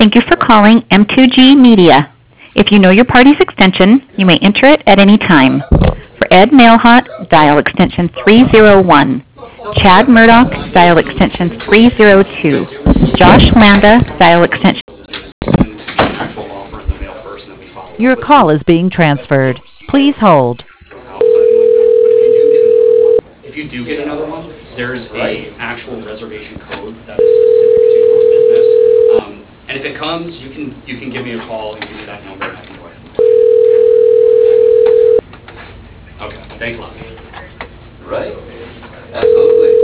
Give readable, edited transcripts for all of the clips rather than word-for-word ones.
Thank you for calling M2G Media. If you know your party's extension, you may enter it at any time. For Ed Mailhot, dial extension 301. Chad Murdoch, dial extension 302. Josh Landa, dial extension. Actual offer in the mail first, and then we follow up Your with call is being transferred. Please hold. If you do get another one, there's a actual reservation code that is specific to your business. And if it comes, you can give me a call and give me that number, and I can go ahead and book it. Okay, thanks a lot. Right? Absolutely.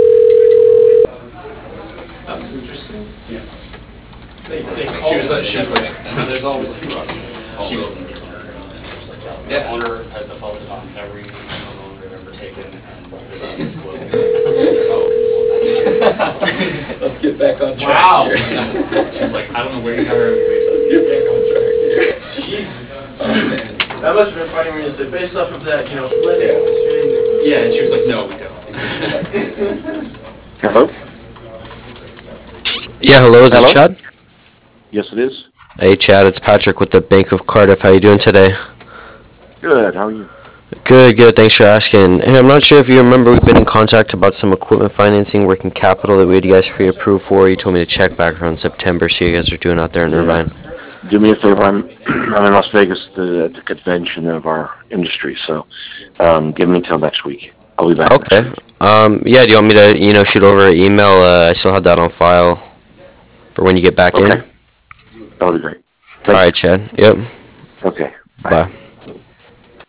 That's interesting. Yeah. She was like, there's always two of them. She was the Yeah. owner has defaulted on every single loan they've ever taken, and they're not disclosing. Let's get back on track Wow. here. She's like, I don't know where you got her information. Let's get back on track here. Jesus. Oh, man. That must have been funny when you said, based off of that, split. Yeah, and she was like, no, we don't. Hello? Yeah, hello, is Hello? it Chad? Yes, it is. Hey Chad, it's Patrick with the Bank of Cardiff. How you doing today? Good. How are you? Good, good. Thanks for asking. Hey, I'm not sure if you remember, we've been in contact about some equipment financing, working capital that we had you guys pre-approved for. You told me to check back around September, see how you guys are doing out there in Irvine. Do me a favor. I'm in Las Vegas at the convention of our industry, so give me until next week. I'll be back. Okay. Next week. Yeah, do you want me to, shoot over an email? I still have that on file for when you get back in. Okay. That'll be great. All right, Chad. Yep. Okay. Bye.